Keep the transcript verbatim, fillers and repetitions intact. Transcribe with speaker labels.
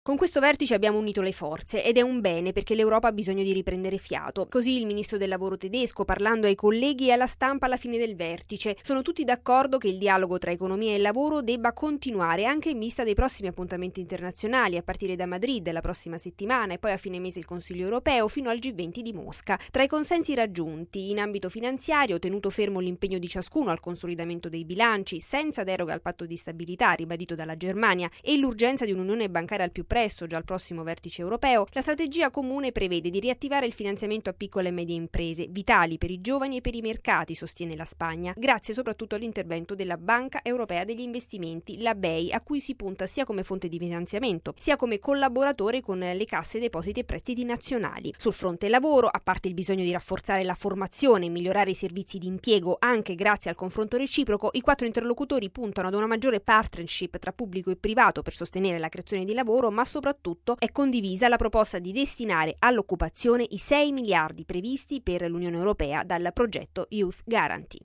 Speaker 1: Con questo vertice abbiamo unito le forze ed è un bene perché l'Europa ha bisogno di riprendere fiato. Così il ministro del lavoro tedesco, parlando ai colleghi e alla stampa alla fine del vertice. Sono tutti d'accordo che il dialogo tra economia e lavoro debba continuare anche in vista dei prossimi appuntamenti internazionali, a partire da Madrid la prossima settimana e poi a fine mese il Consiglio europeo fino al G venti di Mosca. Tra i consensi raggiunti in ambito finanziario, tenuto fermo l'impegno di ciascuno al consolidamento dei bilanci, senza deroga al patto di stabilità ribadito dalla Germania e l'urgenza di un'unione bancaria al più presto, già al prossimo vertice europeo, la strategia comune prevede di riattivare il finanziamento a piccole e medie imprese, vitali per i giovani e per i mercati, sostiene la Spagna, grazie soprattutto all'intervento della Banca Europea degli Investimenti, la B E I, a cui si punta sia come fonte di finanziamento, sia come collaboratore con le casse depositi e prestiti nazionali. Sul fronte lavoro, a parte il bisogno di rafforzare la formazione e migliorare i servizi di impiego anche grazie al confronto reciproco, i quattro interlocutori puntano ad una maggiore partnership tra pubblico e privato per sostenere la creazione di lavoro, ma soprattutto è condivisa la proposta di destinare all'occupazione i sei miliardi previsti per l'Unione Europea dal progetto Youth Guarantee.